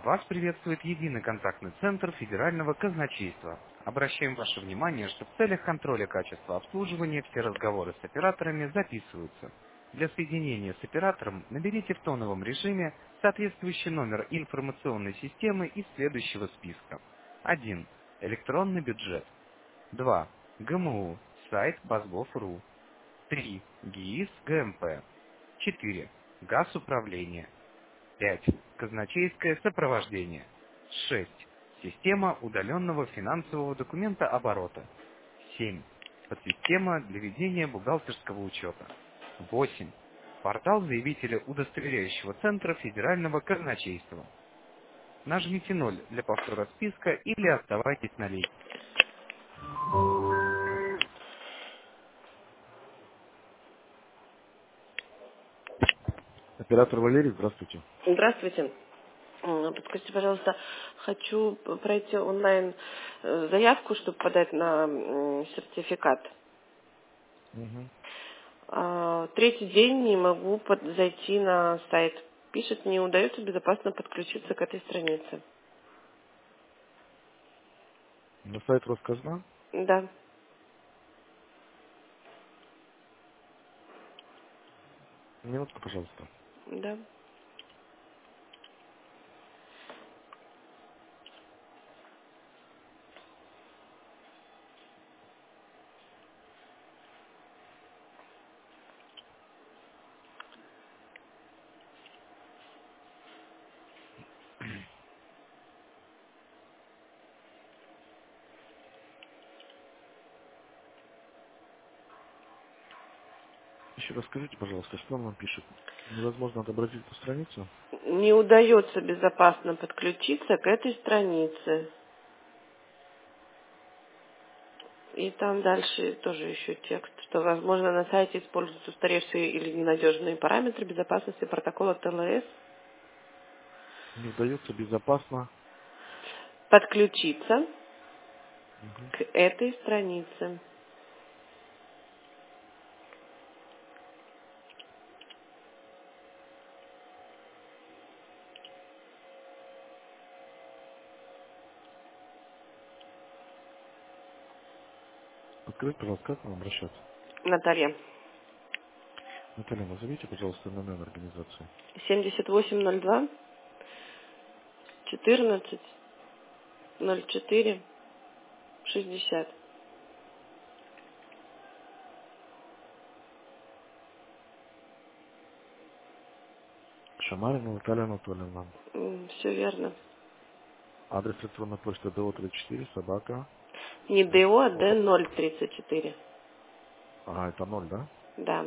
Вас приветствует единый контактный центр Федерального казначейства. Обращаем ваше внимание, что в целях контроля качества обслуживания все разговоры с операторами записываются. Для соединения с оператором наберите в тоновом режиме соответствующий номер информационной системы из следующего списка. 1. Электронный бюджет. 2. ГМУ. Сайт Базгов.ру. 3. ГИИС ГМП. 4. Газуправление. 5. Казначейское сопровождение. 6. Система удаленного финансового документа оборота. 7. Подсистема для ведения бухгалтерского учета. 8. Портал заявителя удостоверяющего центра Федерального казначейства. Нажмите 0 для повтора списка или оставайтесь на линии. Оператор Валерий, здравствуйте. Здравствуйте. Подскажите, пожалуйста, хочу пройти онлайн заявку, чтобы подать на сертификат. Мгм. Третий день не могу зайти на сайт. Пишет, не удается безопасно подключиться к этой странице. На сайт Росказна. Да, Минутку, пожалуйста. да. Еще раз скажите, пожалуйста, что он вам пишет? Невозможно отобразить эту страницу? Не удается безопасно подключиться к этой странице. И там дальше тоже еще текст, что, возможно, на сайте используются устаревшие или ненадежные параметры безопасности протокола ТЛС. Не удается безопасно. Подключиться Мгм. к этой странице. Открыть, пожалуйста, как к вам обращаться? Наталья. Наталья, назовите, пожалуйста, номер организации. 7802 14 04 60. Шамарина Наталья Анатольевна. Все верно. Адрес электронной почты ДО34, собака. Не ДО, а О, Д034. это 0, да? Да.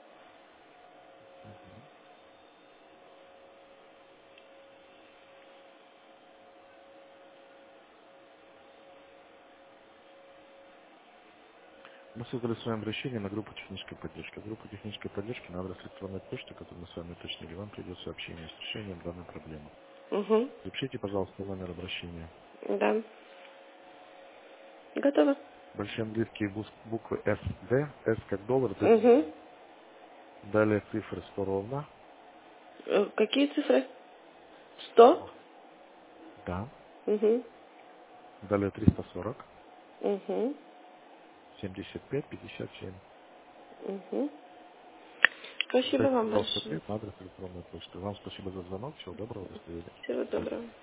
Мы создали с вами обращение на группу технической поддержки. В группу технической поддержки на адрес электронной почты, который мы с вами уточнили, вам придет сообщение с решением данной проблемы. Угу. Запишите, пожалуйста, номер обращения. Да. Готово. Большие английские буквы SD, S как доллар, D. Угу. Далее цифры 100 ровно. Какие цифры? 100? Да. Угу. Далее 340, Угу. 75, 57. Угу. Спасибо Дайте, вам пожалуйста, большое. ответ на адрес электронной почты. Вам спасибо за звонок. Всего доброго. До свидания. Всего доброго.